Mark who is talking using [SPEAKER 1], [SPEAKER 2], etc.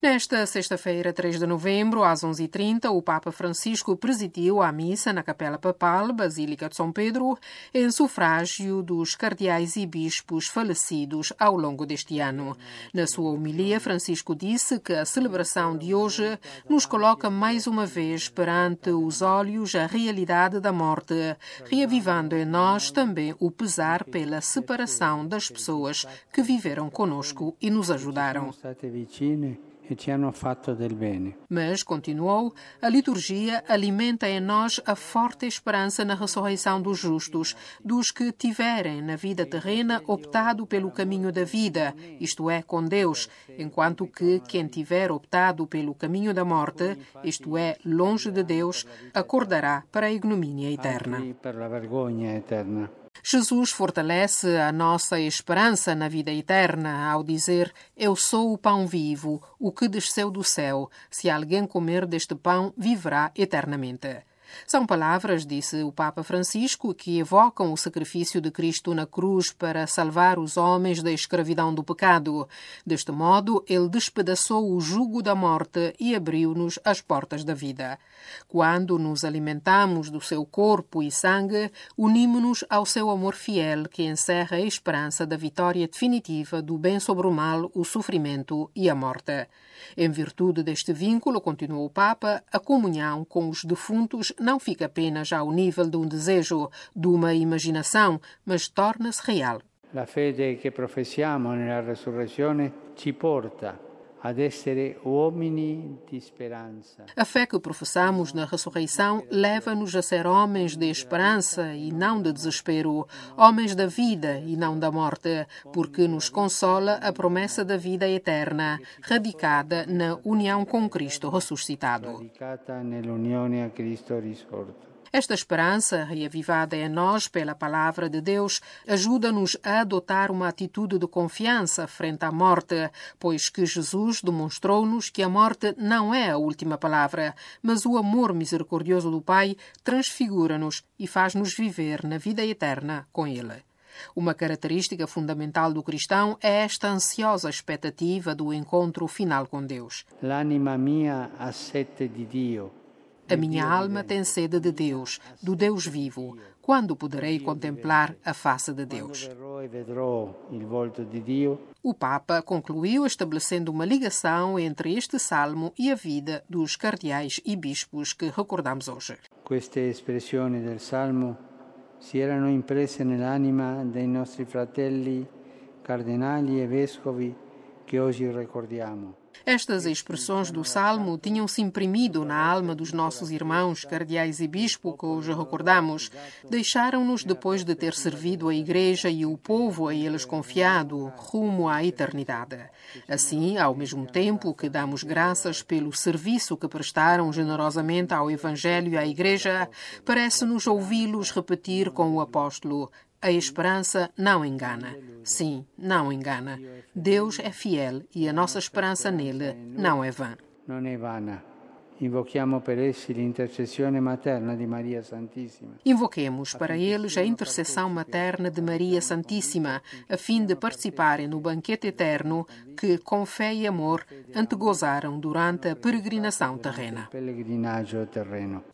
[SPEAKER 1] Nesta sexta-feira, 3 de novembro, às 11h30, o Papa Francisco presidiu a missa na Capela Papal, Basílica de São Pedro, em sufrágio dos cardeais e bispos falecidos ao longo deste ano. Na sua homilia, Francisco disse que a celebração de hoje nos coloca mais uma vez perante os olhos a realidade da morte, reavivando em nós também o pesar pela separação das pessoas que viveram conosco e nos ajudaram. Mas, continuou, a liturgia alimenta em nós a forte esperança na ressurreição dos justos, dos que tiverem na vida terrena optado pelo caminho da vida, isto é, com Deus, enquanto que quem tiver optado pelo caminho da morte, isto é, longe de Deus, acordará para a ignomínia eterna. Jesus fortalece a nossa esperança na vida eterna ao dizer: Eu sou o pão vivo, o que desceu do céu. Se alguém comer deste pão, viverá eternamente. São palavras, disse o Papa Francisco, que evocam o sacrifício de Cristo na cruz para salvar os homens da escravidão do pecado. Deste modo, ele despedaçou o jugo da morte e abriu-nos as portas da vida. Quando nos alimentamos do seu corpo e sangue, unimos-nos ao seu amor fiel, que encerra a esperança da vitória definitiva do bem sobre o mal, o sofrimento e a morte. Em virtude deste vínculo, continuou o Papa, a comunhão com os defuntos não fica apenas ao nível de um desejo, de uma imaginação, mas torna-se real.
[SPEAKER 2] La fede che professiamo nella resurrezione ci porta ad essere uomini di speranza.
[SPEAKER 1] A fé que professamos na ressurreição leva-nos a ser homens de esperança e não de desespero, homens da vida e não da morte, porque nos consola a promessa da vida eterna, radicada na união com Cristo ressuscitado.
[SPEAKER 2] Radicata nell'unione a Cristo risorto.
[SPEAKER 1] Esta esperança, reavivada em nós pela palavra de Deus, ajuda-nos a adotar uma atitude de confiança frente à morte, pois que Jesus demonstrou-nos que a morte não é a última palavra, mas o amor misericordioso do Pai transfigura-nos e faz-nos viver na vida eterna com Ele. Uma característica fundamental do cristão é esta ansiosa expectativa do encontro final com Deus.
[SPEAKER 2] L'anima mia ha sete di Dio.
[SPEAKER 1] A minha alma tem sede de Deus, do Deus vivo. Quando poderei contemplar a face de Deus? O Papa concluiu estabelecendo uma ligação entre este salmo e a vida dos cardeais e bispos que recordamos hoje.
[SPEAKER 2] Queste espressioni del salmo si erano impresse nell'anima dei nostri fratelli cardenali e vescovi che oggi ricordiamo.
[SPEAKER 1] Estas expressões do Salmo tinham-se imprimido na alma dos nossos irmãos, cardeais e bispo, que hoje recordamos. Deixaram-nos depois de ter servido a Igreja e o povo a eles confiado, rumo à eternidade. Assim, ao mesmo tempo que damos graças pelo serviço que prestaram generosamente ao Evangelho e à Igreja, parece-nos ouvi-los repetir com o apóstolo: a esperança não engana. Sim, não engana. Deus é fiel e a nossa esperança nele não é vã.
[SPEAKER 2] Non è vana. Invochiamo per essi l'intercessione materna di Maria Santissima.
[SPEAKER 1] Invoquemos para eles a intercessão materna de Maria Santíssima, a fim de participarem no banquete eterno que, com fé e amor, antegozaram durante a peregrinação terrena.